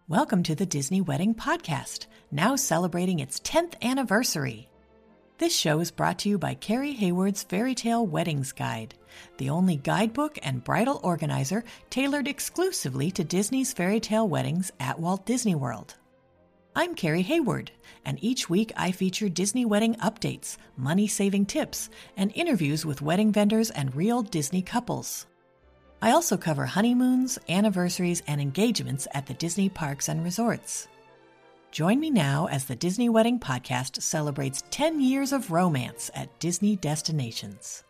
Welcome to the Disney Wedding Podcast, now celebrating its 10th anniversary. This show is brought to you by Carrie Hayward's Fairy Tale Weddings Guide, the only guidebook and bridal organizer tailored exclusively to Disney's fairy tale weddings at Walt Disney World. I'm Carrie Hayward, and each week I feature Disney wedding updates, money-saving tips, and interviews with wedding vendors and real Disney couples. I also cover honeymoons, anniversaries, and engagements at the Disney parks and resorts. Join me now as the Disney Wedding Podcast celebrates 10 years of romance at Disney destinations.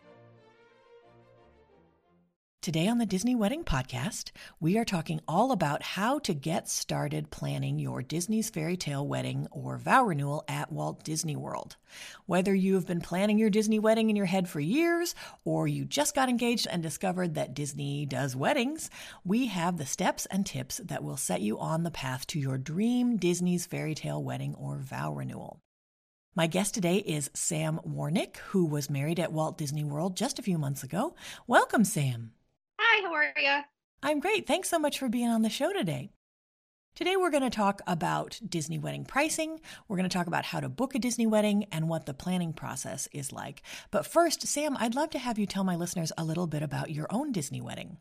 Today on the Disney Wedding Podcast, we are talking all about how to get started planning your Disney's Fairy Tale wedding or vow renewal at Walt Disney World. Whether you've been planning your Disney wedding in your head for years, or you just got engaged and discovered that Disney does weddings, we have the steps and tips that will set you on the path to your dream Disney's Fairy Tale wedding or vow renewal. My guest today is Sam Warnick, who was married at Walt Disney World just a few months ago. Welcome, Sam. Hi, how are you? I'm great. Thanks so much for being on the show today. Today we're going to talk about Disney wedding pricing. We're going to talk about how to book a Disney wedding and what the planning process is like. But first, Sam, I'd love to have you tell my listeners a little bit about your own Disney wedding.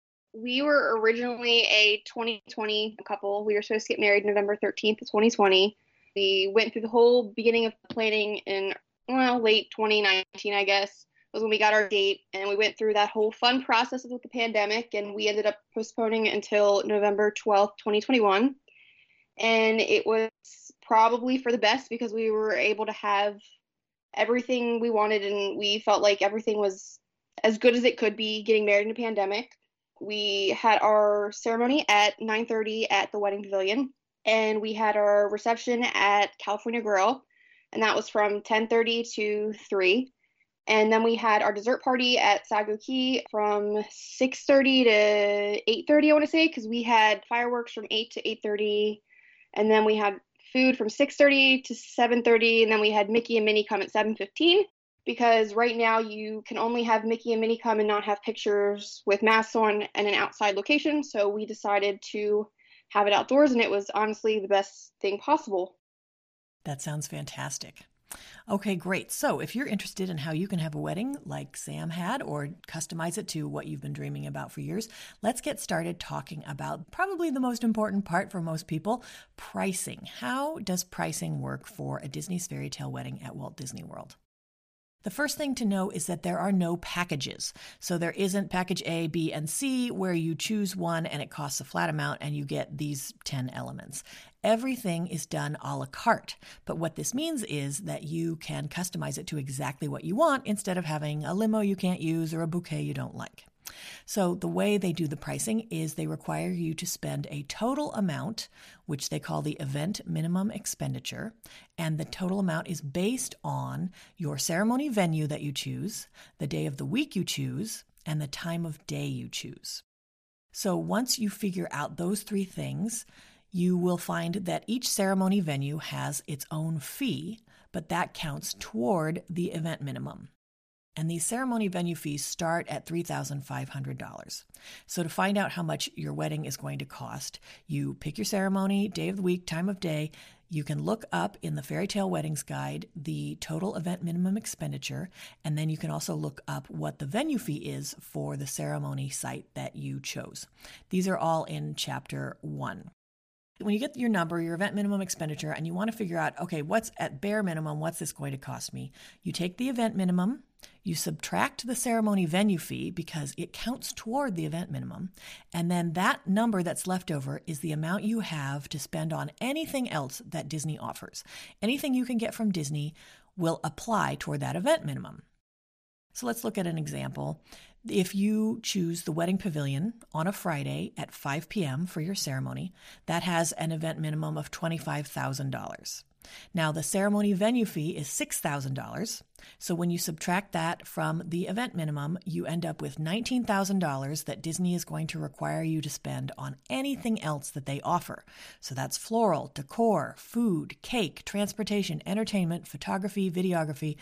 We were originally a 2020 couple. We were supposed to get married November 13th of 2020. We went through the whole beginning of planning in late 2019, I guess, was when we got our date, and we went through that whole fun process with the pandemic, and we ended up postponing it until November 12th, 2021. And it was probably for the best because we were able to have everything we wanted, and we felt like everything was as good as it could be getting married in a pandemic. We had our ceremony at 9:30 at the Wedding Pavilion, and we had our reception at California Grill, and that was from 10:30 to 3. And then we had our dessert party at Sago Key from 6:30 to 8:30, I want to say, because we had fireworks from 8 to 8:30. And then we had food from 6:30 to 7:30. And then we had Mickey and Minnie come at 7:15, because right now you can only have Mickey and Minnie come and not have pictures with masks on and an outside location. So we decided to have it outdoors, and it was honestly the best thing possible. That sounds fantastic. Okay, great. So if you're interested in how you can have a wedding like Sam had or customize it to what you've been dreaming about for years, let's get started talking about probably the most important part for most people, pricing. How does pricing work for a Disney's Fairy Tale wedding at Walt Disney World? The first thing to know is that there are no packages. So there isn't package A, B, and C where you choose one and it costs a flat amount and you get these 10 elements. Everything is done a la carte. But what this means is that you can customize it to exactly what you want instead of having a limo you can't use or a bouquet you don't like. So the way they do the pricing is they require you to spend a total amount, which they call the event minimum expenditure, and the total amount is based on your ceremony venue that you choose, the day of the week you choose, and the time of day you choose. So once you figure out those three things, you will find that each ceremony venue has its own fee, but that counts toward the event minimum. And these ceremony venue fees start at $3,500. So to find out how much your wedding is going to cost, you pick your ceremony, day of the week, time of day. You can look up in the Fairy Tale Weddings Guide the total event minimum expenditure, and then you can also look up what the venue fee is for the ceremony site that you chose. These are all in Chapter 1. When you get your number, your event minimum expenditure, and you want to figure out, okay, what's at bare minimum, what's this going to cost me? You take the event minimum, you subtract the ceremony venue fee because it counts toward the event minimum, and then that number that's left over is the amount you have to spend on anything else that Disney offers. Anything you can get from Disney will apply toward that event minimum. So let's look at an example. If you choose the Wedding Pavilion on a Friday at 5 p.m. for your ceremony, that has an event minimum of $25,000. Now, the ceremony venue fee is $6,000. So when you subtract that from the event minimum, you end up with $19,000 that Disney is going to require you to spend on anything else that they offer. So that's floral, decor, food, cake, transportation, entertainment, photography, videography,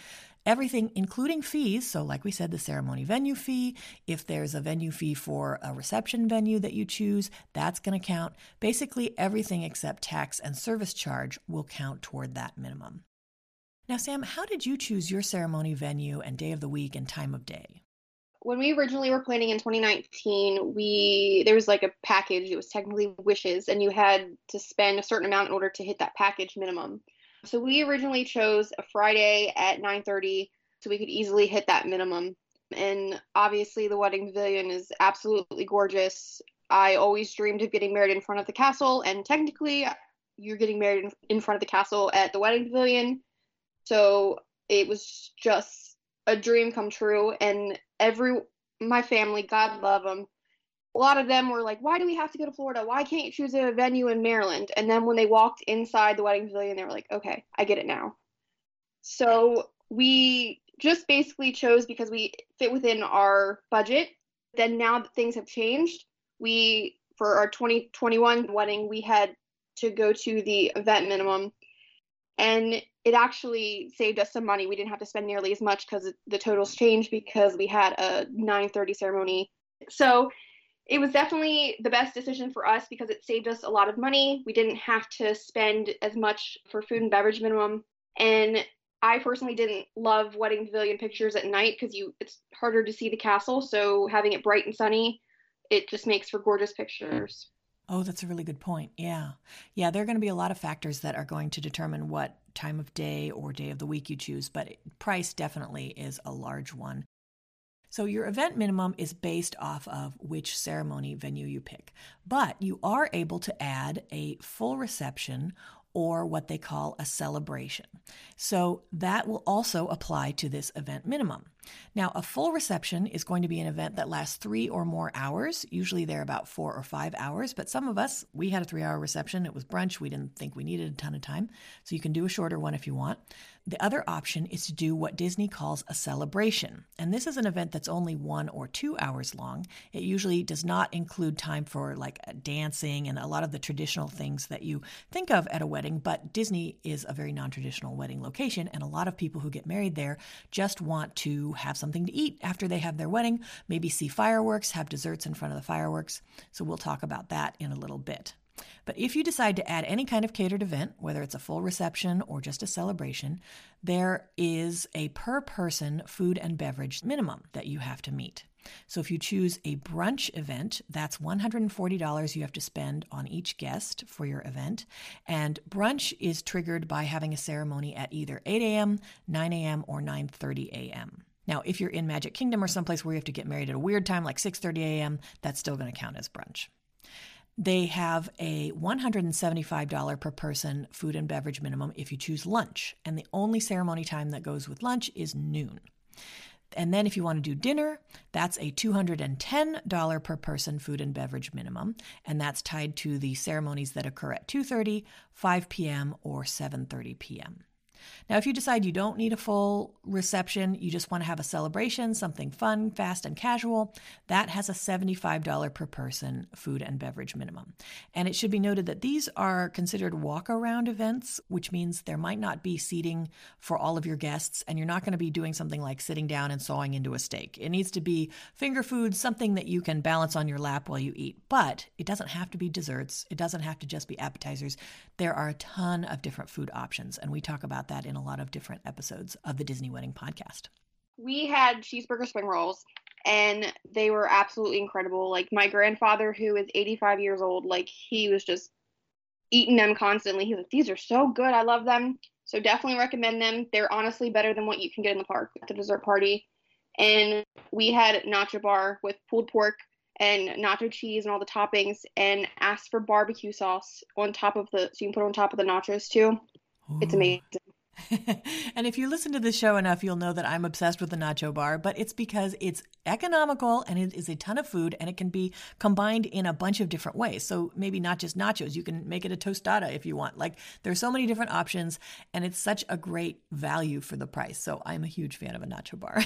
Everything, including fees. So like we said, the ceremony venue fee, if there's a venue fee for a reception venue that you choose, that's going to count. Basically, everything except tax and service charge will count toward that minimum. Now, Sam, how did you choose your ceremony venue and day of the week and time of day? When we originally were planning in 2019, there was like a package. It was technically wishes, and you had to spend a certain amount in order to hit that package minimum. So we originally chose a Friday at 9:30 so we could easily hit that minimum. And obviously the wedding pavilion is absolutely gorgeous. I always dreamed of getting married in front of the castle, and technically you're getting married in front of the castle at the wedding pavilion. So it was just a dream come true. And my family, God love them, a lot of them were like, why do we have to go to Florida? Why can't you choose a venue in Maryland? And then when they walked inside the wedding pavilion, they were like, okay, I get it now. So we just basically chose because we fit within our budget. Then now that things have changed, for our 2021 wedding, we had to go to the event minimum. And it actually saved us some money. We didn't have to spend nearly as much because the totals changed because we had a 9:30 ceremony. So it was definitely the best decision for us because it saved us a lot of money. We didn't have to spend as much for food and beverage minimum. And I personally didn't love wedding pavilion pictures at night because it's harder to see the castle. So having it bright and sunny, it just makes for gorgeous pictures. Oh, that's a really good point. Yeah. Yeah, there are going to be a lot of factors that are going to determine what time of day or day of the week you choose, but price definitely is a large one. So your event minimum is based off of which ceremony venue you pick, but you are able to add a full reception or what they call a celebration. So that will also apply to this event minimum. Now, a full reception is going to be an event that lasts 3 or more hours. Usually they're about 4 or 5 hours, but some of us, we had a 3-hour reception. It was brunch. We didn't think we needed a ton of time. So you can do a shorter one if you want. The other option is to do what Disney calls a celebration. And this is an event that's only 1 or 2 hours long. It usually does not include time for like dancing and a lot of the traditional things that you think of at a wedding, but Disney is a very non-traditional wedding location, and a lot of people who get married there just want to have something to eat after they have their wedding, maybe see fireworks, have desserts in front of the fireworks. So we'll talk about that in a little bit. But if you decide to add any kind of catered event, whether it's a full reception or just a celebration, there is a per person food and beverage minimum that you have to meet. So if you choose a brunch event, that's $140 you have to spend on each guest for your event. And brunch is triggered by having a ceremony at either 8 a.m., 9 a.m., or 9:30 a.m. Now, if you're in Magic Kingdom or someplace where you have to get married at a weird time like 6:30 a.m., that's still going to count as brunch. They have a $175 per person food and beverage minimum if you choose lunch, and the only ceremony time that goes with lunch is noon. And then if you want to do dinner, that's a $210 per person food and beverage minimum, and that's tied to the ceremonies that occur at 2:30, 5 p.m., or 7:30 p.m. Now, if you decide you don't need a full reception, you just want to have a celebration, something fun, fast, and casual, that has a $75 per person food and beverage minimum. And it should be noted that these are considered walk-around events, which means there might not be seating for all of your guests, and you're not going to be doing something like sitting down and sawing into a steak. It needs to be finger food, something that you can balance on your lap while you eat. But it doesn't have to be desserts. It doesn't have to just be appetizers. There are a ton of different food options, and we talk about that in a lot of different episodes of the Disney Wedding Podcast. We had cheeseburger spring rolls, and they were absolutely incredible. Like, my grandfather, who is 85 years old, like, he was just eating them constantly. He's like, these are so good. I love them. So definitely recommend them. They're honestly better than what you can get in the park at the dessert party. And we had nacho bar with pulled pork and nacho cheese and all the toppings, and asked for barbecue sauce on top of so you can put it on top of the nachos too. Ooh. It's amazing. And if you listen to the show enough, you'll know that I'm obsessed with the nacho bar, but it's because it's economical and it is a ton of food, and it can be combined in a bunch of different ways. So maybe not just nachos, you can make it a tostada if you want. Like, there's so many different options, and it's such a great value for the price. So I'm a huge fan of a nacho bar.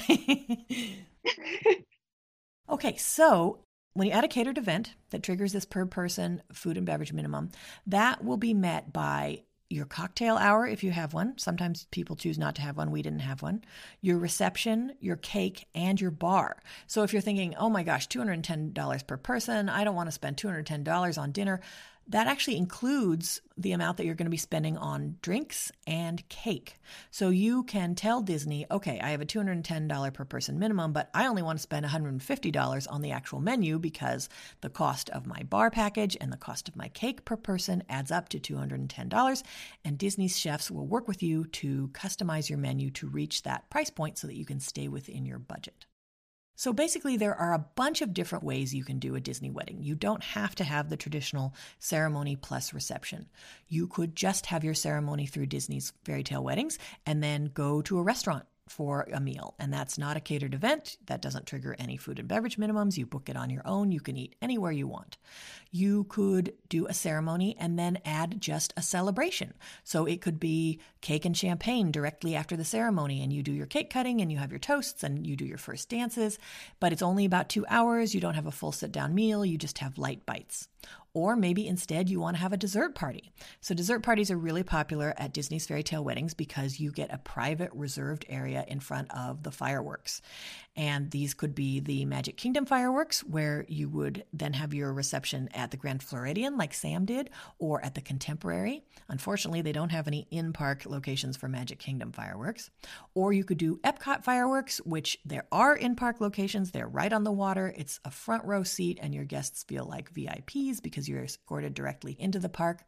Okay, so when you add a catered event that triggers this per person food and beverage minimum, that will be met by your cocktail hour, if you have one. Sometimes people choose not to have one. We didn't have one. Your reception, your cake, and your bar. So if you're thinking, oh my gosh, $210 per person, I don't want to spend $210 on dinner, that actually includes the amount that you're going to be spending on drinks and cake. So you can tell Disney, okay, I have a $210 per person minimum, but I only want to spend $150 on the actual menu because the cost of my bar package and the cost of my cake per person adds up to $210. And Disney's chefs will work with you to customize your menu to reach that price point so that you can stay within your budget. So basically, there are a bunch of different ways you can do a Disney wedding. You don't have to have the traditional ceremony plus reception. You could just have your ceremony through Disney's Fairy Tale Weddings and then go to a restaurant for a meal. And that's not a catered event. That doesn't trigger any food and beverage minimums. You book it on your own. You can eat anywhere you want. You could do a ceremony and then add just a celebration. So it could be cake and champagne directly after the ceremony, and you do your cake cutting and you have your toasts and you do your first dances, but it's only about 2 hours. You don't have a full sit-down meal. You just have light bites. Or maybe instead you want to have a dessert party. So dessert parties are really popular at Disney's Fairy Tale Weddings because you get a private reserved area in front of the fireworks. And these could be the Magic Kingdom fireworks, where you would then have your reception at the Grand Floridian like Sam did, or at the Contemporary. Unfortunately, they don't have any in-park locations for Magic Kingdom fireworks. Or you could do Epcot fireworks, which there are in-park locations. They're right on the water. It's a front row seat and your guests feel like VIPs because you're escorted directly into the park.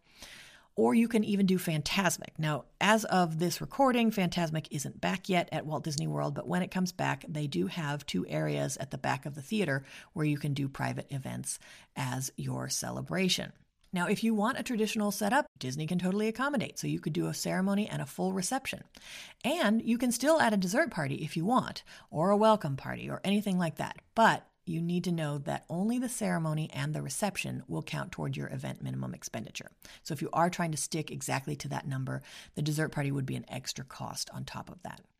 Or you can even do Fantasmic. Now, as of this recording, Fantasmic isn't back yet at Walt Disney World, but when it comes back, they do have 2 areas at the back of the theater where you can do private events as your celebration. Now, if you want a traditional setup, Disney can totally accommodate. So you could do a ceremony and a full reception. And you can still add a dessert party if you want, or a welcome party, or anything like that. But you need to know that only the ceremony and the reception will count toward your event minimum expenditure. So if you are trying to stick exactly to that number, the dessert party would be an extra cost on top of that.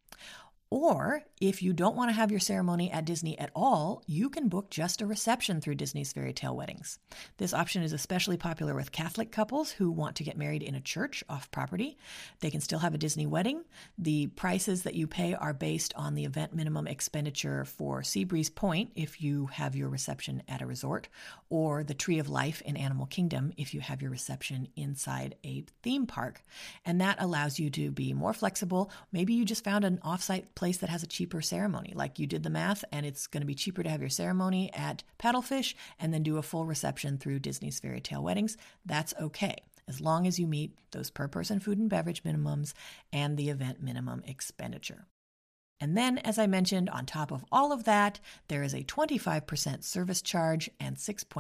Or if you don't want to have your ceremony at Disney at all, you can book just a reception through Disney's Fairy Tale Weddings. This option is especially popular with Catholic couples who want to get married in a church off property. They can still have a Disney wedding. The prices that you pay are based on the event minimum expenditure for Seabreeze Point if you have your reception at a resort, or the Tree of Life in Animal Kingdom if you have your reception inside a theme park. And that allows you to be more flexible. Maybe you just found an offsite place that has a cheaper ceremony, like you did the math, and it's going to be cheaper to have your ceremony at Paddlefish and then do a full reception through Disney's Fairy Tale Weddings. That's okay, as long as you meet those per person food and beverage minimums and the event minimum expenditure. And then, as I mentioned, on top of all of that, there is a 25% service charge and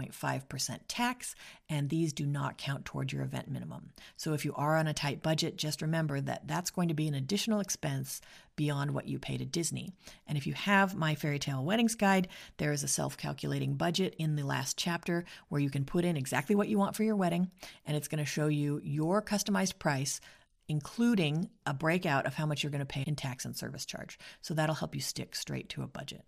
6.5% tax, and these do not count toward your event minimum. So if you are on a tight budget, just remember that that's going to be an additional expense beyond what you pay to Disney. And if you have my Fairy Tale Weddings Guide, there is a self-calculating budget in the last chapter where you can put in exactly what you want for your wedding, and it's going to show you your customized price, including a breakout of how much you're going to pay in tax and service charge. So that'll help you stick straight to a budget.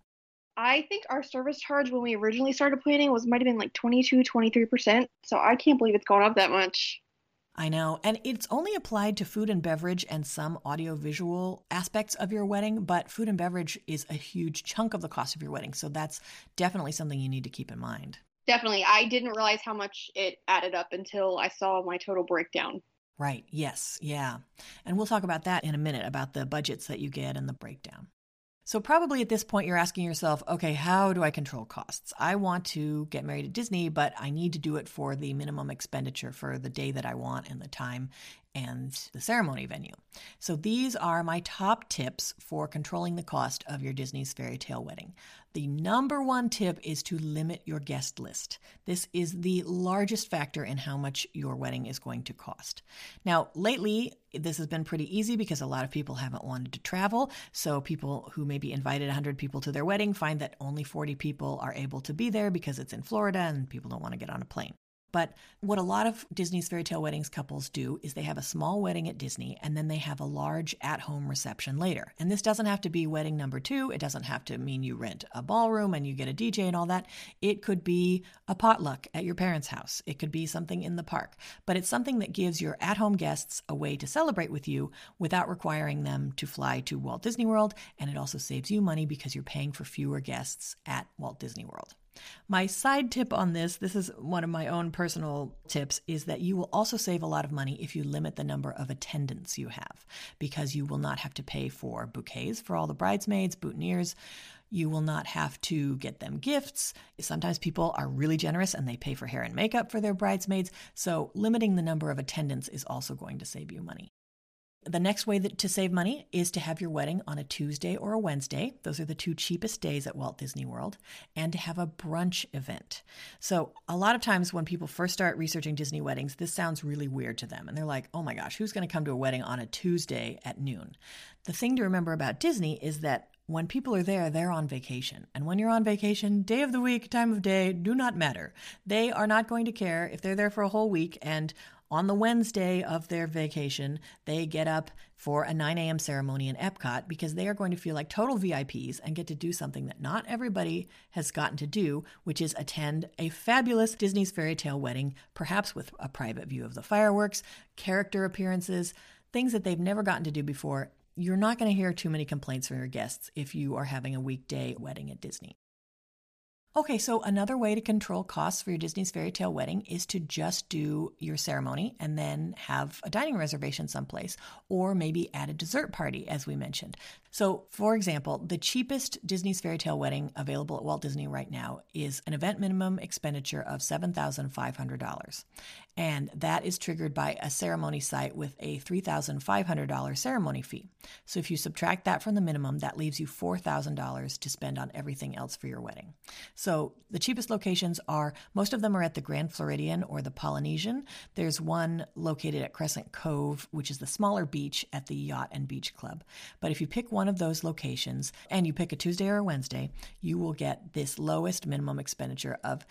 I think our service charge when we originally started planning might have been like 22-23%. So I can't believe it's gone up that much. I know. And it's only applied to food and beverage and some audio-visual aspects of your wedding, but food and beverage is a huge chunk of the cost of your wedding. So that's definitely something you need to keep in mind. Definitely. I didn't realize how much it added up until I saw my total breakdown. Right. Yes. Yeah. And we'll talk about that in a minute, about the budgets that you get and the breakdown. So probably at this point, you're asking yourself, okay, how do I control costs? I want to get married at Disney, but I need to do it for the minimum expenditure for the day that I want and the time and the ceremony venue. So these are my top tips for controlling the cost of your Disney's Fairy Tale wedding. The number one tip is to limit your guest list. This is the largest factor in how much your wedding is going to cost. Now, lately, this has been pretty easy because a lot of people haven't wanted to travel. So people who maybe invited 100 people to their wedding find that only 40 people are able to be there because it's in Florida and people don't want to get on a plane. But what a lot of Disney's Fairy Tale Weddings couples do is they have a small wedding at Disney and then they have a large at-home reception later. And this doesn't have to be wedding number 2. It doesn't have to mean you rent a ballroom and you get a DJ and all that. It could be a potluck at your parents' house. It could be something in the park. But it's something that gives your at-home guests a way to celebrate with you without requiring them to fly to Walt Disney World. And it also saves you money because you're paying for fewer guests at Walt Disney World. My side tip on this is one of my own personal tips, is that you will also save a lot of money if you limit the number of attendants you have, because you will not have to pay for bouquets for all the bridesmaids, boutonnieres. You will not have to get them gifts. Sometimes people are really generous and they pay for hair and makeup for their bridesmaids. So limiting the number of attendants is also going to save you money. The next way to save money is to have your wedding on a Tuesday or a Wednesday. Those are the 2 cheapest days at Walt Disney World, and to have a brunch event. So a lot of times when people first start researching Disney weddings, this sounds really weird to them. And they're like, oh my gosh, who's going to come to a wedding on a Tuesday at noon? The thing to remember about Disney is that when people are there, they're on vacation. And when you're on vacation, day of the week, time of day do not matter. They are not going to care if they're there for a whole week and on the Wednesday of their vacation, they get up for a 9 a.m. ceremony in Epcot because they are going to feel like total VIPs and get to do something that not everybody has gotten to do, which is attend a fabulous Disney's Fairy Tale wedding, perhaps with a private view of the fireworks, character appearances, things that they've never gotten to do before. You're not going to hear too many complaints from your guests if you are having a weekday wedding at Disney. Okay, so another way to control costs for your Disney's Fairy Tale wedding is to just do your ceremony and then have a dining reservation someplace, or maybe add a dessert party, as we mentioned. So, for example, the cheapest Disney's Fairy Tale wedding available at Walt Disney right now is an event minimum expenditure of $7,500. And that is triggered by a ceremony site with a $3,500 ceremony fee. So if you subtract that from the minimum, that leaves you $4,000 to spend on everything else for your wedding. So the cheapest locations most of them are at the Grand Floridian or the Polynesian. There's one located at Crescent Cove, which is the smaller beach at the Yacht and Beach Club. But if you pick one of those locations and you pick a Tuesday or a Wednesday, you will get this lowest minimum expenditure of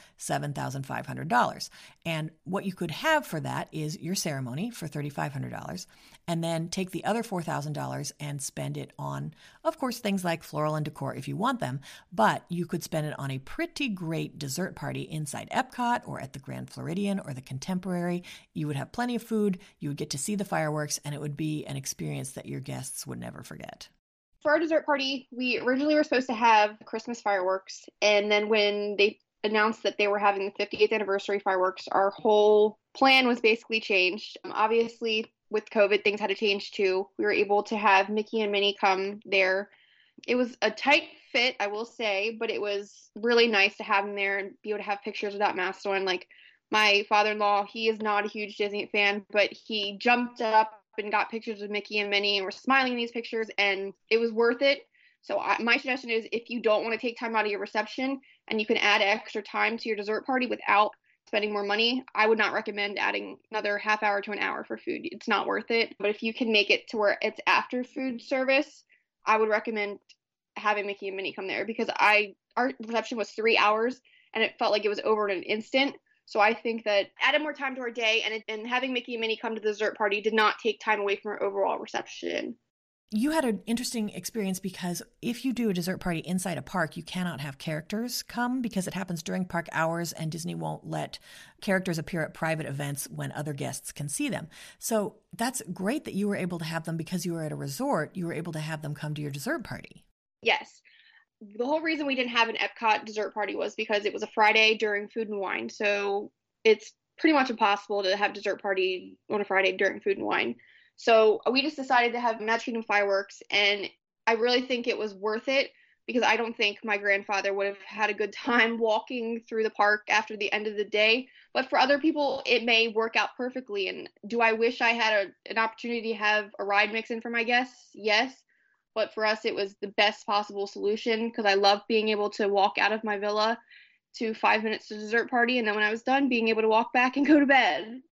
$7,500. And what you could have for that is your ceremony for $3,500, and then take the other $4,000 and spend it on, of course, things like floral and decor if you want them, but you could spend it on a pretty great dessert party inside Epcot or at the Grand Floridian or the Contemporary. You would have plenty of food, you would get to see the fireworks, and it would be an experience that your guests would never forget. For our dessert party, we originally were supposed to have Christmas fireworks, and then when they announced that they were having the 50th anniversary fireworks, our whole plan was basically changed. Obviously, with COVID, things had to change too. We were able to have Mickey and Minnie come there. It was a tight fit, I will say, but it was really nice to have them there and be able to have pictures without masks on. Like my father-in-law, he is not a huge Disney fan, but he jumped up and got pictures of Mickey and Minnie and were smiling in these pictures, and it was worth it. So my suggestion is, if you don't want to take time out of your reception and you can add extra time to your dessert party without spending more money, I would not recommend adding another half hour to an hour for food. It's not worth it. But if you can make it to where it's after food service, I would recommend having Mickey and Minnie come there, because our reception was 3 hours and it felt like it was over in an instant. So I think that adding more time to our day and having Mickey and Minnie come to the dessert party did not take time away from our overall reception. You had an interesting experience, because if you do a dessert party inside a park, you cannot have characters come because it happens during park hours, and Disney won't let characters appear at private events when other guests can see them. So that's great that you were able to have them, because you were at a resort, you were able to have them come to your dessert party. Yes. The whole reason we didn't have an Epcot dessert party was because it was a Friday during Food and Wine. So it's pretty much impossible to have dessert party on a Friday during Food and Wine. So we just decided to have Magic Kingdom fireworks, and I really think it was worth it, because I don't think my grandfather would have had a good time walking through the park after the end of the day. But for other people, it may work out perfectly. And do I wish I had an opportunity to have a ride mix in for my guests? Yes. But for us, it was the best possible solution, because I love being able to walk out of my villa to 5 minutes to dessert party, and then when I was done, being able to walk back and go to bed.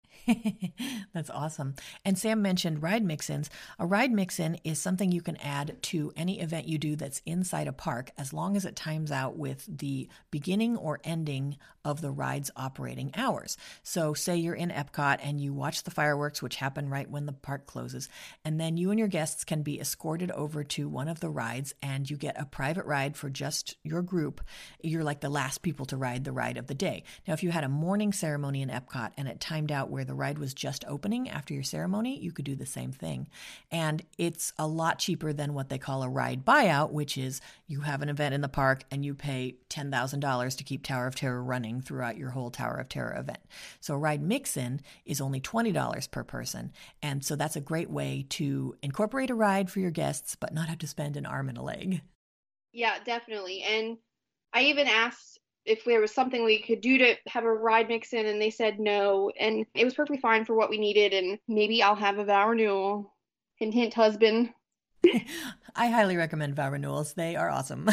That's awesome. And Sam mentioned ride mix-ins. A ride mix-in is something you can add to any event you do that's inside a park as long as it times out with the beginning or ending of the ride's operating hours. So say you're in Epcot and you watch the fireworks, which happen right when the park closes, and then you and your guests can be escorted over to one of the rides and you get a private ride for just your group. You're like the last people to ride the ride of the day. Now, if you had a morning ceremony in Epcot and it timed out where the ride was just opening after your ceremony, you could do the same thing. And it's a lot cheaper than what they call a ride buyout, which is you have an event in the park and you pay $10,000 to keep Tower of Terror running throughout your whole Tower of Terror event. So a ride mix-in is only $20 per person. And so that's a great way to incorporate a ride for your guests, but not have to spend an arm and a leg. Yeah, definitely. And I even asked if there was something we could do to have a ride mix in, and they said no. And it was perfectly fine for what we needed. And maybe I'll have a vow renewal. Hint, hint, husband. I highly recommend vow renewals. They are awesome.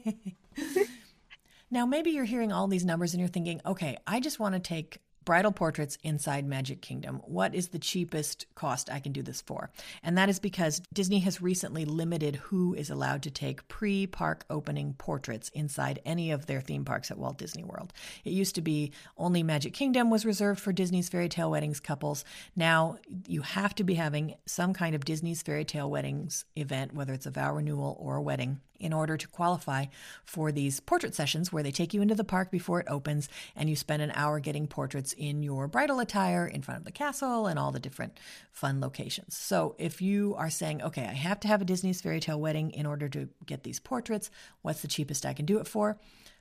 Now, maybe you're hearing all these numbers and you're thinking, okay, I just want to take bridal portraits inside Magic Kingdom. What is the cheapest cost I can do this for? And that is because Disney has recently limited who is allowed to take pre-park opening portraits inside any of their theme parks at Walt Disney World. It used to be only Magic Kingdom was reserved for Disney's Fairy Tale Weddings couples. Now you have to be having some kind of Disney's Fairy Tale Weddings event, whether it's a vow renewal or a wedding, in order to qualify for these portrait sessions where they take you into the park before it opens and you spend an hour getting portraits in your bridal attire in front of the castle and all the different fun locations. So if you are saying, okay, I have to have a Disney's Fairy Tale Wedding in order to get these portraits, what's the cheapest I can do it for?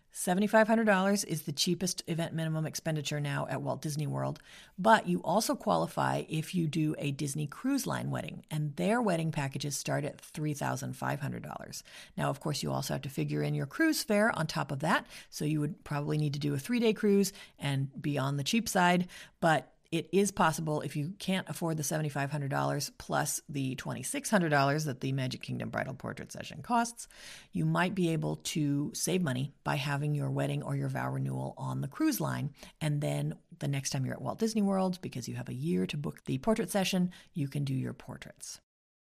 $7,500 is the cheapest event minimum expenditure now at Walt Disney World, but you also qualify if you do a Disney Cruise Line wedding, and their wedding packages start at $3,500. Now, of course, you also have to figure in your cruise fare on top of that, so you would probably need to do a 3-day cruise and be on the cheap side, but it is possible if you can't afford the $7,500 plus the $2,600 that the Magic Kingdom bridal portrait session costs, you might be able to save money by having your wedding or your vow renewal on the cruise line. And then the next time you're at Walt Disney World, because you have a year to book the portrait session, you can do your portraits.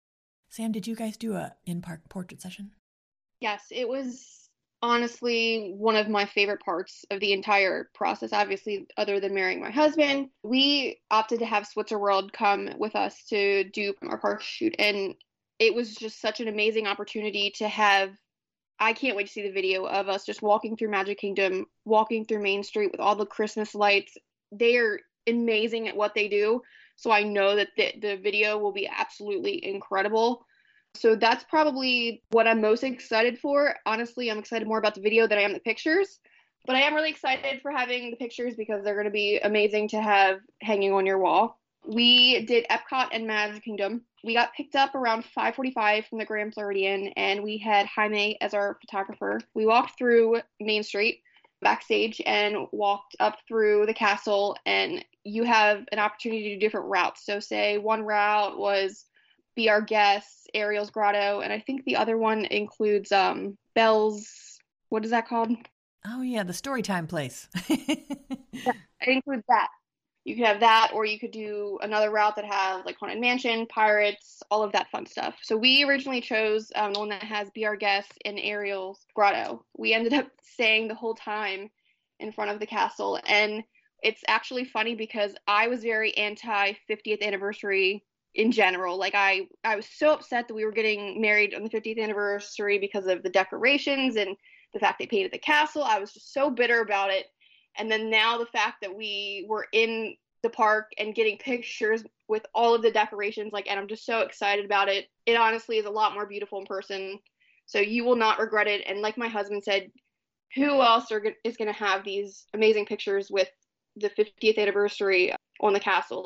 Sam, did you guys do a in-park portrait session? Yes, it was honestly one of my favorite parts of the entire process, obviously, other than marrying my husband. We opted to have Switzerworld come with us to do our park shoot, and it was just such an amazing opportunity to have. I can't wait to see the video of us just walking through Magic Kingdom, walking through Main Street with all the Christmas lights. They are amazing at what they do, so I know that the video will be absolutely incredible. So that's probably what I'm most excited for. Honestly, I'm excited more about the video than I am the pictures. But I am really excited for having the pictures because they're going to be amazing to have hanging on your wall. We did Epcot and Magic Kingdom. We got picked up around 5:45 from the Grand Floridian, and we had Jaime as our photographer. We walked through Main Street backstage and walked up through the castle, and you have an opportunity to do different routes. So say one route was Be Our Guests, Ariel's Grotto, and I think the other one includes Belle's, what is that called? Oh yeah, the Storytime place. Yeah, it includes that. You could have that, or you could do another route that has like Haunted Mansion, Pirates, all of that fun stuff. So we originally chose the one that has Be Our Guests and Ariel's Grotto. We ended up staying the whole time in front of the castle, and it's actually funny because I was very anti 50th anniversary in general. Like I was so upset that we were getting married on the 50th anniversary because of the decorations and the fact they painted the castle. I was just so bitter about it. And then now the fact that we were in the park and getting pictures with all of the decorations, and I'm just so excited about it. It honestly is a lot more beautiful in person. So you will not regret it. And like my husband said, who else is going to have these amazing pictures with the 50th anniversary on the castle?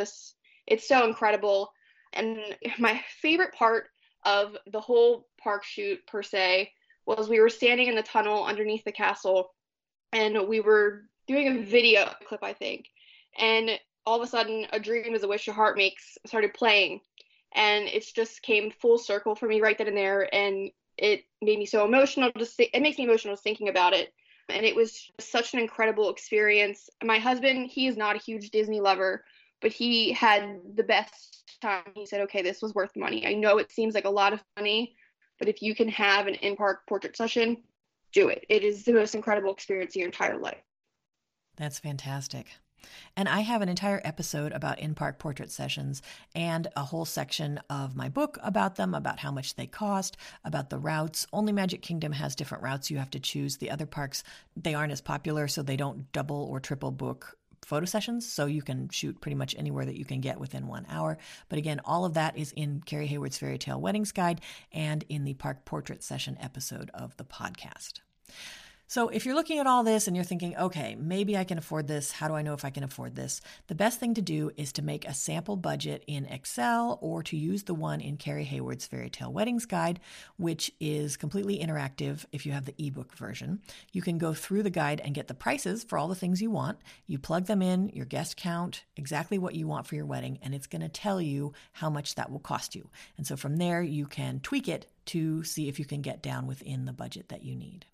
It's so incredible. And my favorite part of the whole park shoot per se was we were standing in the tunnel underneath the castle and we were doing a video clip, I think. And all of a sudden, A Dream is a Wish Your Heart Makes started playing. And it just came full circle for me right then and there. And it made me so emotional. It makes me emotional just thinking about it. And it was such an incredible experience. My husband, he is not a huge Disney lover, but he had the best time. He said, okay, this was worth the money. I know it seems like a lot of money, but if you can have an in-park portrait session, do it. It is the most incredible experience of your entire life. That's fantastic. And I have an entire episode about in-park portrait sessions and a whole section of my book about them, about how much they cost, about the routes. Only Magic Kingdom has different routes you have to choose. The other parks, they aren't as popular, so they don't double or triple book photo sessions, so you can shoot pretty much anywhere that you can get within 1 hour. But again, all of that is in Carrie Hayward's Fairy Tale Weddings Guide and in the park portrait session episode of the podcast. So if you're looking at all this and you're thinking, okay, maybe I can afford this. How do I know if I can afford this? The best thing to do is to make a sample budget in Excel or to use the one in Carrie Hayward's Fairy Tale Weddings Guide, which is completely interactive if you have the ebook version. You can go through the guide and get the prices for all the things you want. You plug them in, your guest count, exactly what you want for your wedding, and it's going to tell you how much that will cost you. And so from there, you can tweak it to see if you can get down within the budget that you need.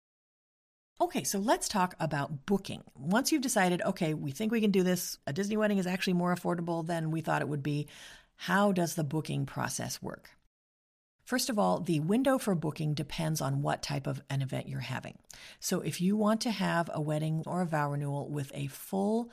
Okay, so let's talk about booking. Once you've decided, okay, we think we can do this, a Disney wedding is actually more affordable than we thought it would be, how does the booking process work? First of all, the window for booking depends on what type of an event you're having. So if you want to have a wedding or a vow renewal with a full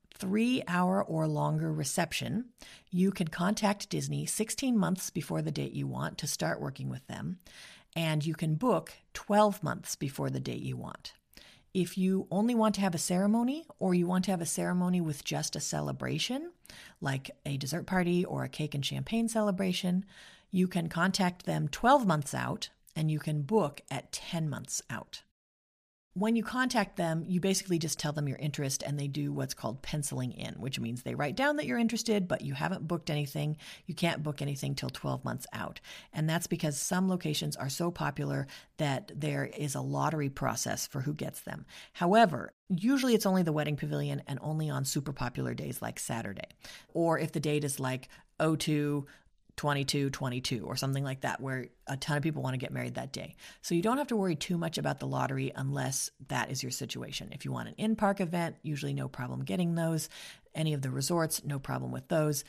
3-hour or longer reception, you can contact Disney 16 months before the date you want to start working with them, and you can book 12 months before the date you want. If you only want to have a ceremony, or you want to have a ceremony with just a celebration, like a dessert party or a cake and champagne celebration, you can contact them 12 months out, and you can book at 10 months out. When you contact them, you basically just tell them your interest, and they do what's called penciling in, which means they write down that you're interested, but you haven't booked anything. You can't book anything till 12 months out. And that's because some locations are so popular that there is a lottery process for who gets them. However, usually it's only the wedding pavilion and only on super popular days like Saturday. Or if the date is like 22 or something like that, where a ton of people want to get married that day. So you don't have to worry too much about the lottery unless that is your situation. If you want an in-park event, usually no problem getting those. Any of the resorts, no problem with those.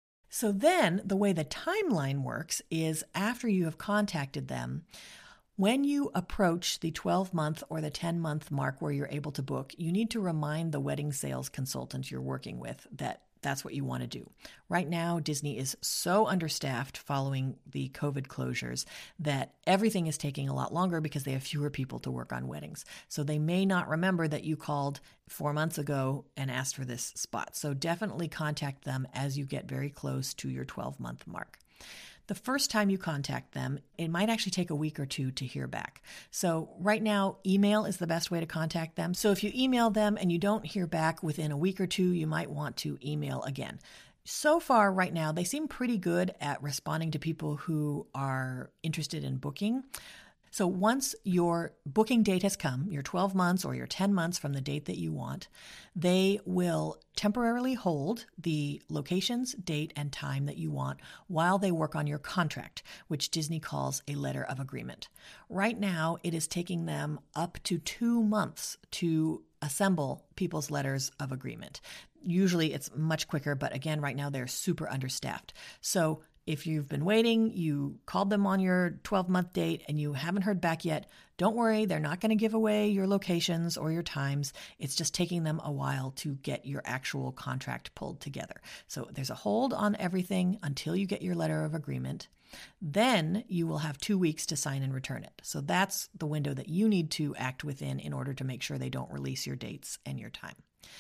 So then the way the timeline works is after you have contacted them, when you approach the 12-month or the 10-month mark where you're able to book, you need to remind the wedding sales consultant you're working with that that's what you want to do. Right now, Disney is so understaffed following the COVID closures that everything is taking a lot longer because they have fewer people to work on weddings. So they may not remember that you called 4 months ago and asked for this spot. So definitely contact them as you get very close to your 12-month mark. The first time you contact them, it might actually take a week or two to hear back. So right now, email is the best way to contact them. So if you email them and you don't hear back within a week or two, you might want to email again. So far right now, they seem pretty good at responding to people who are interested in booking. So once your booking date has come, your 12 months or your 10 months from the date that you want, they will temporarily hold the locations, date, and time that you want while they work on your contract, which Disney calls a letter of agreement. Right now, it is taking them up to 2 months to assemble people's letters of agreement. Usually it's much quicker, but again, right now they're super understaffed. So if you've been waiting, you called them on your 12-month date and you haven't heard back yet, don't worry, they're not going to give away your locations or your times. It's just taking them a while to get your actual contract pulled together. So there's a hold on everything until you get your letter of agreement. Then you will have 2 weeks to sign and return it. So that's the window that you need to act within in order to make sure they don't release your dates and your time.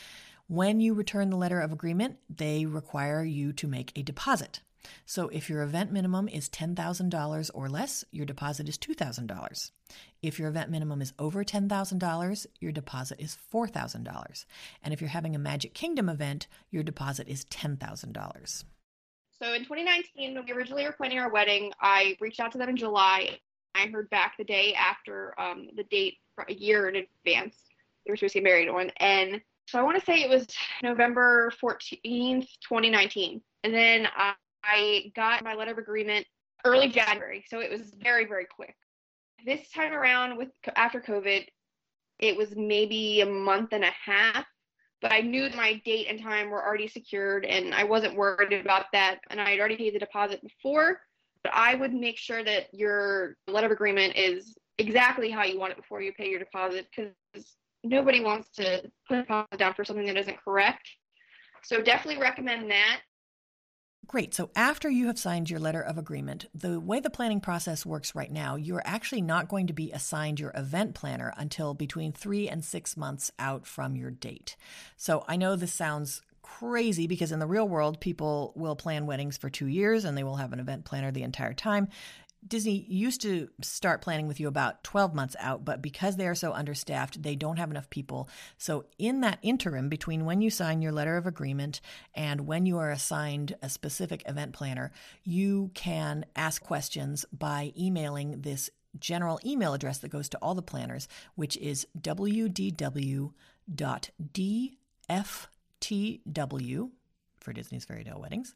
When you return the letter of agreement, they require you to make a deposit. So if your event minimum is $10,000 or less, your deposit is $2,000. If your event minimum is over $10,000, your deposit is $4,000. And if you're having a Magic Kingdom event, your deposit is $10,000. So in 2019, when we originally were planning our wedding, I reached out to them in July. I heard back the day after the date for a year in advance. They were supposed to get married on. And so I want to say it was November 14th, 2019. And then I got my letter of agreement early January, so it was very, very quick. This time around, after COVID, it was maybe a month and a half But I knew that my date and time were already secured and I wasn't worried about that. And I had already paid the deposit before. But I would make sure that your letter of agreement is exactly how you want it before you pay your deposit, because nobody wants to put a deposit down for something that isn't correct. So definitely recommend that. Great. So after you have signed your letter of agreement, the way the planning process works right now, you're actually not going to be assigned your event planner until between 3 and 6 months out from your date. So I know this sounds crazy because in the real world, people will plan weddings for 2 years and they will have an event planner the entire time. Disney used to start planning with you about 12 months out, but because they are so understaffed, they don't have enough people. So in that interim between when you sign your letter of agreement and when you are assigned a specific event planner, you can ask questions by emailing this general email address that goes to all the planners, which is www.dftw for Disney's Fairy Tale Weddings,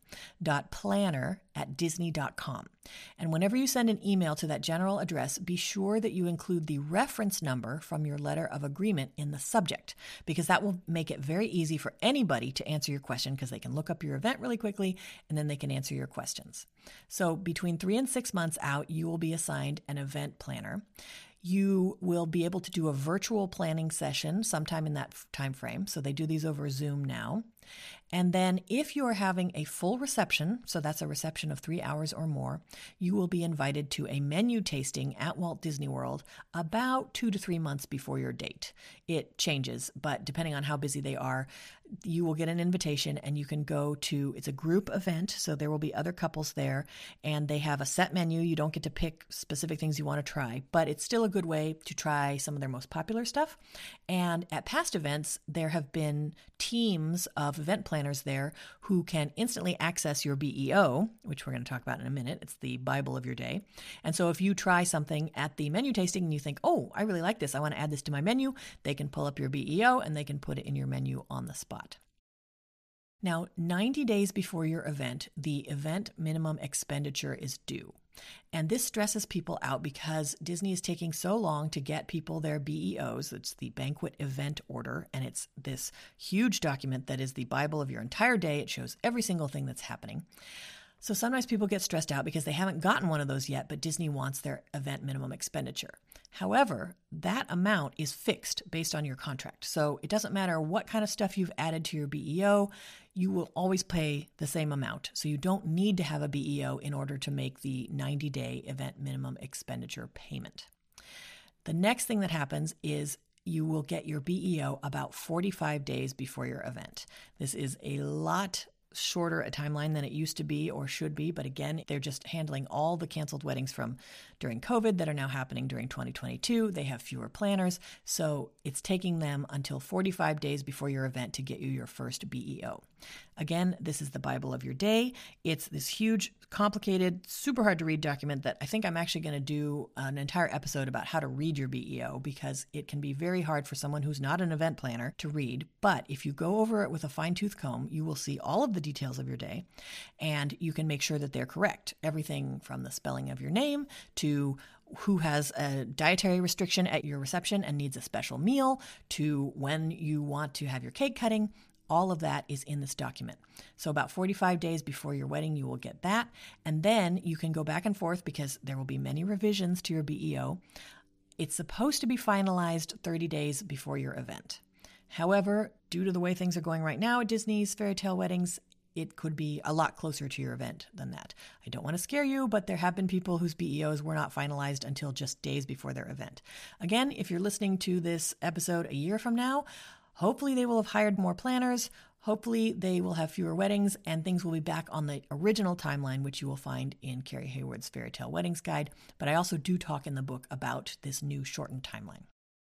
.planner@disney.com. And whenever you send an email to that general address, be sure that you include the reference number from your letter of agreement in the subject, because that will make it very easy for anybody to answer your question, because they can look up your event really quickly and then they can answer your questions. So between 3 and 6 months out, you will be assigned an event planner. You will be able to do a virtual planning session sometime in that time frame. So they do these over Zoom now. And then if you are having a full reception, so that's a reception of 3 hours or more, you will be invited to a menu tasting at Walt Disney World about 2 to 3 months before your date. It changes, but depending on how busy they are, you will get an invitation and you can go to, it's a group event, so there will be other couples there, and they have a set menu. You don't get to pick specific things you want to try, but it's still a good way to try some of their most popular stuff. And at past events, there have been teams of event planners there who can instantly access your BEO, which we're going to talk about in a minute. It's the Bible of your day. And so if you try something at the menu tasting and you think, oh, I really like this, I want to add this to my menu, they can pull up your BEO and they can put it in your menu on the spot. Now, 90 days before your event, the event minimum expenditure is due. And this stresses people out because Disney is taking so long to get people their BEOs. It's the Banquet Event Order, and it's this huge document that is the Bible of your entire day. It shows every single thing that's happening. So sometimes people get stressed out because they haven't gotten one of those yet, but Disney wants their event minimum expenditure. However, that amount is fixed based on your contract. So it doesn't matter what kind of stuff you've added to your BEO, you will always pay the same amount. So you don't need to have a BEO in order to make the 90-day event minimum expenditure payment. The next thing that happens is you will get your BEO about 45 days before your event. This is a lot shorter a timeline than it used to be or should be. But again, they're just handling all the canceled weddings from during COVID that are now happening during 2022. They have fewer planners. So it's taking them until 45 days before your event to get you your first BEO. Again, this is the Bible of your day. It's this huge, complicated, super hard to read document that I think I'm actually going to do an entire episode about how to read your BEO, because it can be very hard for someone who's not an event planner to read. But if you go over it with a fine-tooth comb, you will see all of the details of your day, and you can make sure that they're correct. Everything from the spelling of your name to who has a dietary restriction at your reception and needs a special meal, to when you want to have your cake cutting. All of that is in this document. So about 45 days before your wedding, you will get that. And then you can go back and forth because there will be many revisions to your BEO. It's supposed to be finalized 30 days before your event. However, due to the way things are going right now at Disney's Fairy Tale Weddings, it could be a lot closer to your event than that. I don't want to scare you, but there have been people whose BEOs were not finalized until just days before their event. Again, if you're listening to this episode a year from now, hopefully they will have hired more planners. Hopefully they will have fewer weddings and things will be back on the original timeline, which you will find in Carrie Hayward's Fairy Tale Weddings Guide. But I also do talk in the book about this new shortened timeline.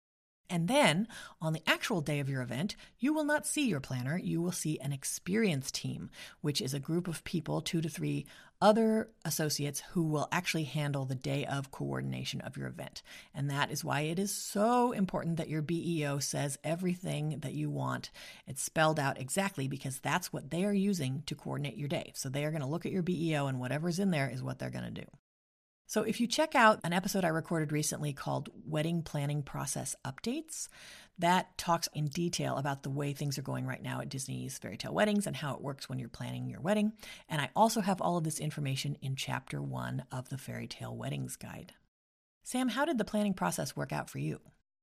And then on the actual day of your event, you will not see your planner. You will see an experience team, which is a group of people, 2 to 3 other associates who will actually handle the day of coordination of your event. And that is why it is so important that your BEO says everything that you want. It's spelled out exactly because that's what they are using to coordinate your day. So they are going to look at your BEO and whatever's in there is what they're going to do. So if you check out an episode I recorded recently called Wedding Planning Process Updates, That talks in detail about the way things are going right now at Disney's Fairy Tale Weddings and how it works when you're planning your wedding. And I also have all of this information in Chapter 1 of the Fairy Tale Weddings Guide. Sam, how did the planning process work out for you?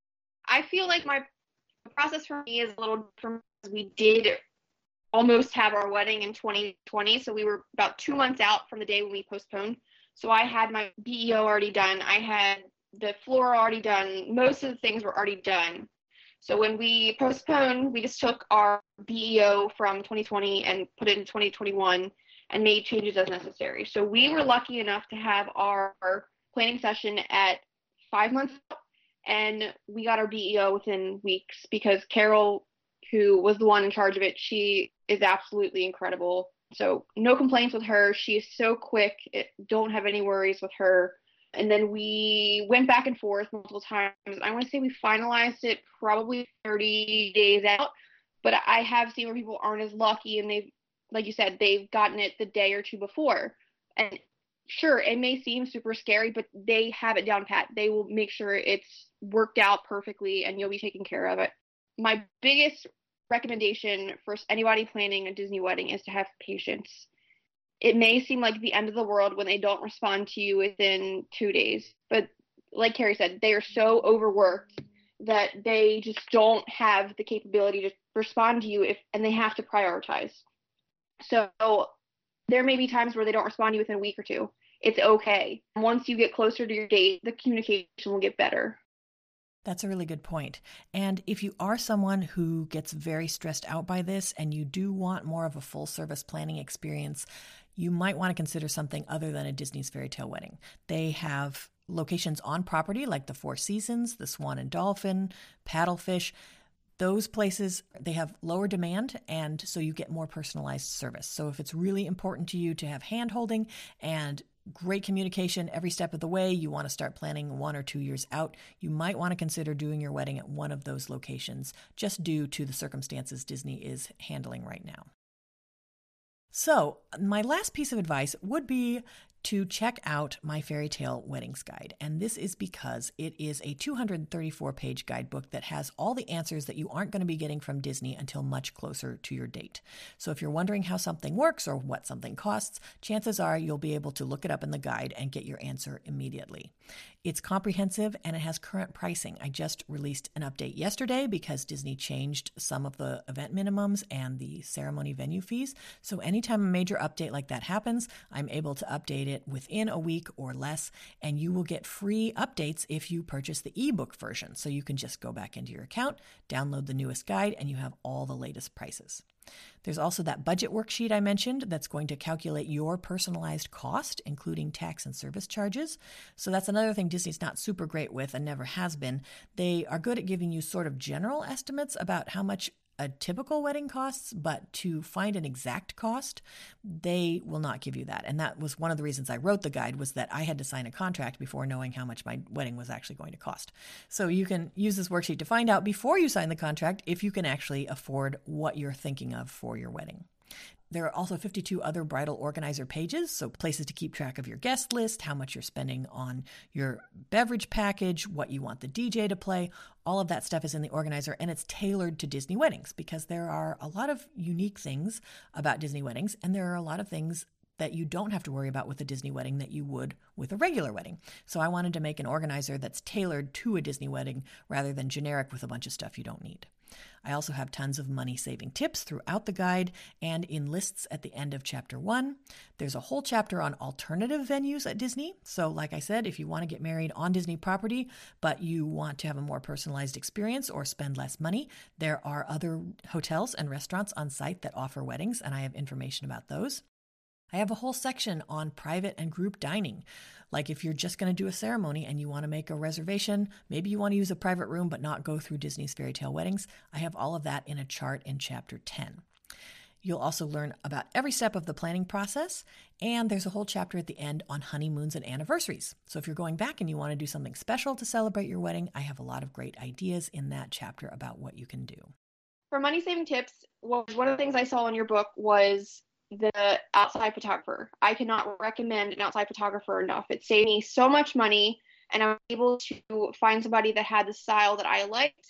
I feel like my process for me is a little different because we did almost have our wedding in 2020. So we were about 2 months out from the day when we postponed. So I had my BEO already done. I had the floor already done. Most of the things were already done. So when we postponed, we just took our BEO from 2020 and put it in 2021 and made changes as necessary. So we were lucky enough to have our planning session at 5 months out, and we got our BEO within weeks because Carol, who was the one in charge of it, she is absolutely incredible. So no complaints with her. She is so quick. Don't have any worries with her. And then we went back and forth multiple times. I want to say we finalized it probably 30 days out, but I have seen where people aren't as lucky and they've, like you said, they've gotten it the day or two before. And sure, it may seem super scary, but they have it down pat. They will make sure it's worked out perfectly and you'll be taken care of it. My biggest recommendation for anybody planning a Disney wedding is to have patience. It may seem like the end of the world when they don't respond to you within 2 days, but like Carrie said, they are so overworked that they just don't have the capability to respond to you and they have to prioritize. So there may be times where they don't respond to you within a week or two. It's okay. Once you get closer to your date, the communication will get better. That's a really good point. And if you are someone who gets very stressed out by this and you do want more of a full service planning experience, you might want to consider something other than a Disney's Fairy Tale Wedding. They have locations on property like the Four Seasons, the Swan and Dolphin, Paddlefish. Those places, they have lower demand, and so you get more personalized service. So if it's really important to you to have hand-holding and great communication every step of the way, you want to start planning 1 or 2 years out, you might want to consider doing your wedding at one of those locations, just due to the circumstances Disney is handling right now. So my last piece of advice would be to check out my Fairy Tale Weddings Guide. And this is because it is a 234-page guidebook that has all the answers that you aren't going to be getting from Disney until much closer to your date. So if you're wondering how something works or what something costs, chances are you'll be able to look it up in the guide and get your answer immediately. It's comprehensive and it has current pricing. I just released an update yesterday because Disney changed some of the event minimums and the ceremony venue fees. So anytime a major update like that happens, I'm able to update it within a week or less, and you will get free updates if you purchase the ebook version. So you can just go back into your account, download the newest guide, and you have all the latest prices. There's also that budget worksheet I mentioned that's going to calculate your personalized cost, including tax and service charges. So that's another thing Disney's not super great with and never has been. They are good at giving you sort of general estimates about how much a typical wedding costs, but to find an exact cost, they will not give you that. And that was one of the reasons I wrote the guide, was that I had to sign a contract before knowing how much my wedding was actually going to cost. So you can use this worksheet to find out before you sign the contract if you can actually afford what you're thinking of for your wedding. There are also 52 other bridal organizer pages, so places to keep track of your guest list, how much you're spending on your beverage package, what you want the DJ to play. All of that stuff is in the organizer, and it's tailored to Disney weddings because there are a lot of unique things about Disney weddings, and there are a lot of things that you don't have to worry about with a Disney wedding that you would with a regular wedding. So I wanted to make an organizer that's tailored to a Disney wedding rather than generic with a bunch of stuff you don't need. I also have tons of money-saving tips throughout the guide and in lists at the end of Chapter 1. There's a whole chapter on alternative venues at Disney. So like I said, if you want to get married on Disney property, but you want to have a more personalized experience or spend less money, there are other hotels and restaurants on site that offer weddings, and I have information about those. I have a whole section on private and group dining. Like if you're just going to do a ceremony and you want to make a reservation, maybe you want to use a private room but not go through Disney's Fairy Tale Weddings, I have all of that in a chart in Chapter 10. You'll also learn about every step of the planning process, and there's a whole chapter at the end on honeymoons and anniversaries. So if you're going back and you want to do something special to celebrate your wedding, I have a lot of great ideas in that chapter about what you can do. For money-saving tips, one of the things I saw in your book was the outside photographer. I cannot recommend an outside photographer enough. It saved me so much money, and I was able to find somebody that had the style that I liked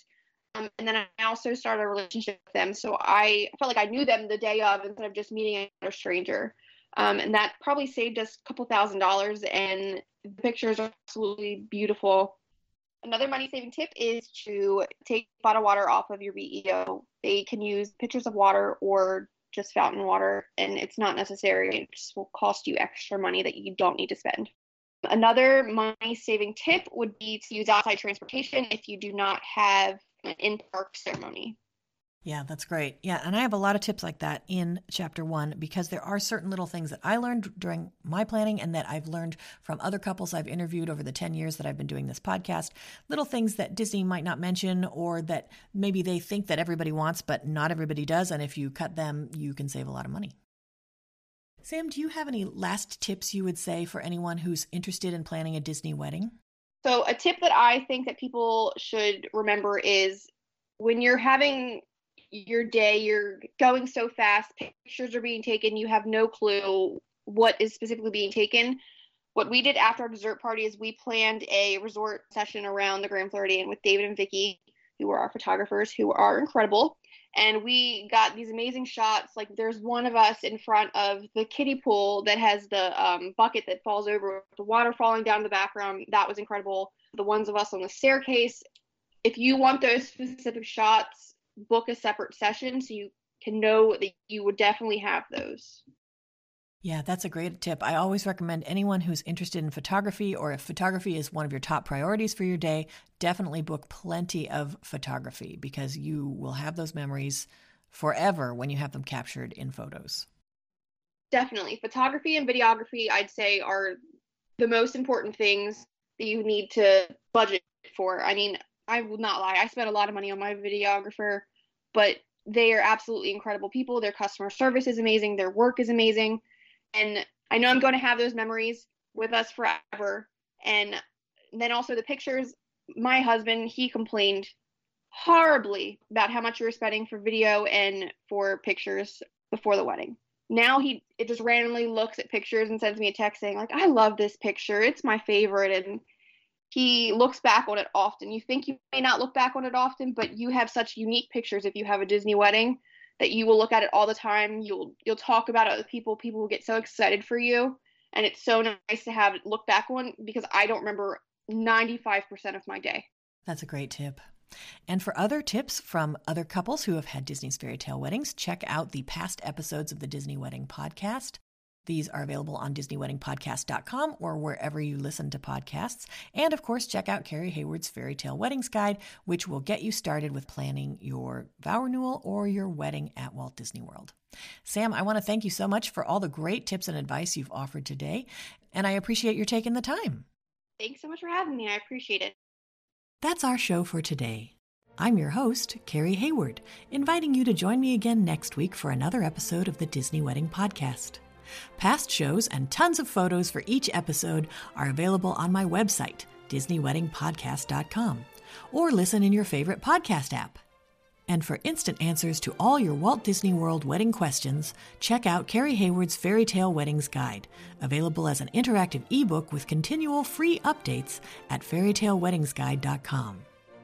And then I also started a relationship with them. So I felt like I knew them the day of instead of just meeting a stranger. And that probably saved us a couple $1,000s, and the pictures are absolutely beautiful. Another money-saving tip is to take bottled water off of your VEO. They can use pitchers of water or just fountain water, and it's not necessary. It just will cost you extra money that you don't need to spend. Another money-saving tip would be to use outside transportation if you do not have an in-park ceremony. Yeah, that's great. Yeah, and I have a lot of tips like that in chapter 1 because there are certain little things that I learned during my planning and that I've learned from other couples I've interviewed over the 10 years that I've been doing this podcast. Little things that Disney might not mention or that maybe they think that everybody wants, but not everybody does. And if you cut them, you can save a lot of money. Sam, do you have any last tips you would say for anyone who's interested in planning a Disney wedding? So a tip that I think that people should remember is when you're having your day, you're going so fast, pictures are being taken, you have no clue what is specifically being taken. What we did after our dessert party is we planned a resort session around the Grand Floridian with David and Vicky, who are our photographers, who are incredible. And we got these amazing shots. Like there's one of us in front of the kiddie pool that has the bucket that falls over with the water falling down in the background. That was incredible. The ones of us on the staircase. If you want those specific shots, book a separate session so you can know that you would definitely have those. Yeah, that's a great tip. I always recommend anyone who's interested in photography, or if photography is one of your top priorities for your day, definitely book plenty of photography because you will have those memories forever when you have them captured in photos. Definitely. Photography and videography, I'd say, are the most important things that you need to budget for. I mean, I will not lie. I spent a lot of money on my videographer, but they are absolutely incredible people. Their customer service is amazing. Their work is amazing. And I know I'm going to have those memories with us forever. And then also the pictures. My husband, he complained horribly about how much we were spending for video and for pictures before the wedding. Now it just randomly looks at pictures and sends me a text saying, like, I love this picture. It's my favorite. And he looks back on it often. You think you may not look back on it often, but you have such unique pictures if you have a Disney wedding that you will look at it all the time. You'll talk about it with people. People will get so excited for you. And it's so nice to have it look back on because I don't remember 95% of my day. That's a great tip. And for other tips from other couples who have had Disney's Fairy Tale Weddings, check out the past episodes of the Disney Wedding Podcast. These are available on DisneyWeddingPodcast.com or wherever you listen to podcasts. And of course, check out Carrie Hayward's Fairy Tale Weddings Guide, which will get you started with planning your vow renewal or your wedding at Walt Disney World. Sam, I want to thank you so much for all the great tips and advice you've offered today, and I appreciate your taking the time. Thanks so much for having me. I appreciate it. That's our show for today. I'm your host, Carrie Hayward, inviting you to join me again next week for another episode of the Disney Wedding Podcast. Past shows and tons of photos for each episode are available on my website, DisneyWeddingPodcast.com, or listen in your favorite podcast app. And for instant answers to all your Walt Disney World wedding questions, check out Carrie Hayward's Fairy Tale Weddings Guide, available as an interactive ebook with continual free updates at fairytaleweddingsguide.com.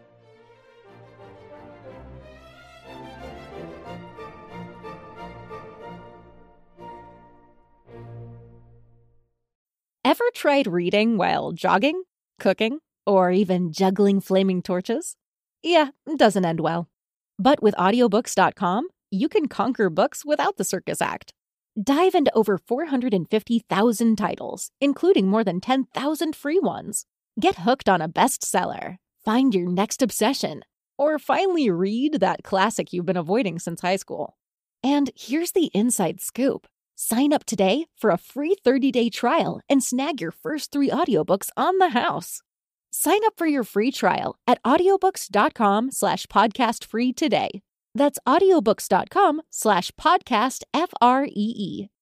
Ever tried reading while jogging, cooking, or even juggling flaming torches? Yeah, it doesn't end well. But with audiobooks.com, you can conquer books without the circus act. Dive into over 450,000 titles, including more than 10,000 free ones. Get hooked on a bestseller, find your next obsession, or finally read that classic you've been avoiding since high school. And here's the inside scoop. Sign up today for a free 30-day trial and snag your first 3 audiobooks on the house. Sign up for your free trial at audiobooks.com/podcastfree today. That's audiobooks.com/podcastfree.